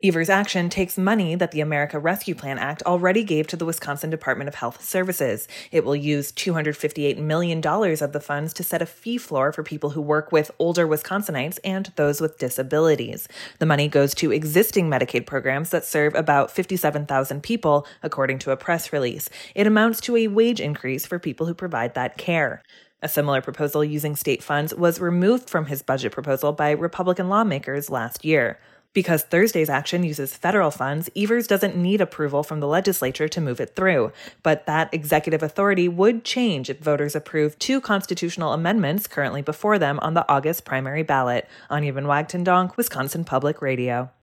Evers' action takes money that the America Rescue Plan Act already gave to the Wisconsin Department of Health Services. It will use $258 million of the funds to set a fee floor for people who work with older Wisconsinites and those with disabilities. The money goes to existing Medicaid programs that serve about 57,000 people, according to a press release. It amounts to a wage increase for people who provide that care. A similar proposal using state funds was removed from his budget proposal by Republican lawmakers last year. Because Thursday's action uses federal funds, Evers doesn't need approval from the legislature to move it through. But that executive authority would change if voters approve two constitutional amendments currently before them on the August primary ballot. Anya Van Wagtendonk, Wisconsin Public Radio.